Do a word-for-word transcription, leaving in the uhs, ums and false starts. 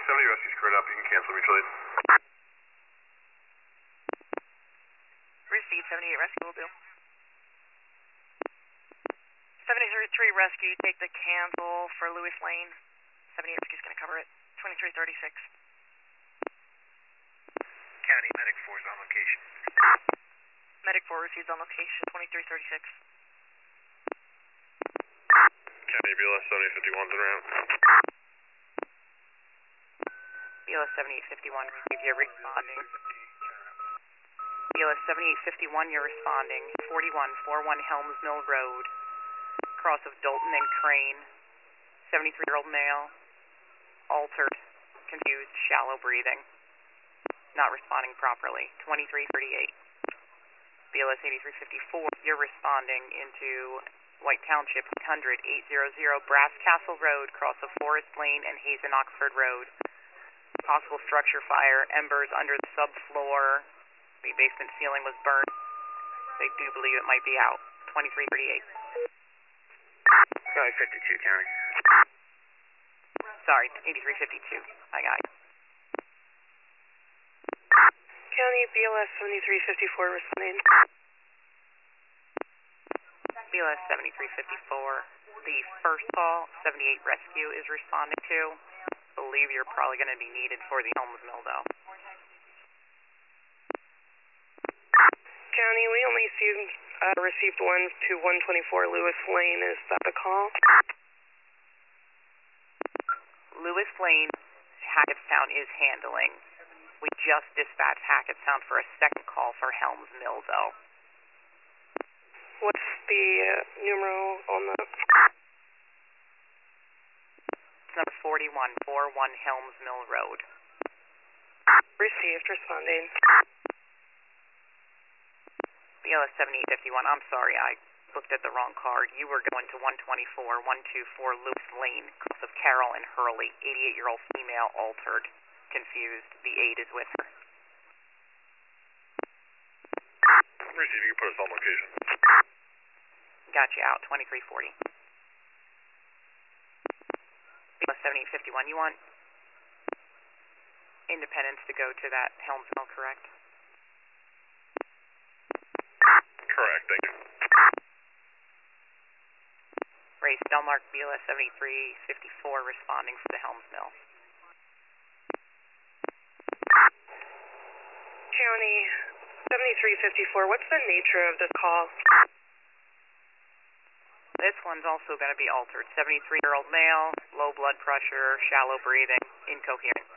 seventy, rescue squared up. You can cancel mutual aid. Receive seventy-eight rescue will do. seventy-three rescue, take the cancel for Lewis Lane. seventy-eight rescue is going to cover it. twenty-three thirty-six. County Medic four is on location. Medic four receives on location, twenty-three thirty-six. County B L S seventy fifty-one is around. B L S seventy-eight fifty-one, receive, you're responding. B L S seventy-eight fifty-one, you're responding. forty-one forty-one Helms Mill Road, cross of Dalton and Crane. seventy-three-year-old male, altered, confused, shallow breathing, not responding properly. twenty-three thirty-eight. B L S eighty-three fifty-four, you're responding into White Township, one hundred, eight hundred Brass Castle Road, cross of Forest Lane and Hazen Oxford Road. Possible structure fire, embers under the subfloor. The basement ceiling was burned. They do believe it might be out. twenty-three thirty-eight. Sorry, fifty-two, County. Sorry, eighty-three fifty-two. I got it. County B L S seventy-three fifty-four responding. B L S seventy-three fifty-four. The first call, seventy-eight rescue is responding to. Believe you're probably going to be needed for the Helms Mill, though. County, we only see, uh, received one to one twenty-four Lewis Lane. Is that the call? Lewis Lane, Hackettstown is handling. We just dispatched Hackettstown for a second call for Helms Mill, though. What's the uh, numeral on that? It's number forty-one forty-one Helms Mill Road. Received, responding. B L S seventy-eight fifty-one, I'm sorry, I looked at the wrong card. You were going to one twenty-four one twenty-four Lewis Lane, cross of Carroll and Hurley, eighty-eight-year-old female, altered, confused. The aide is with her. Receive, you can put us on location. Got you out, twenty-three forty. B L S seventy-eight fifty-one, you want Independence to go to that Helms Mill, correct? Correct, thank you. Race Delmark, B L S seventy-three fifty-four responding for the Helms Mill. County seventy-three fifty-four, what's the nature of this call? This one's also going to be altered. seventy-three-year-old male, low blood pressure, shallow breathing, incoherent.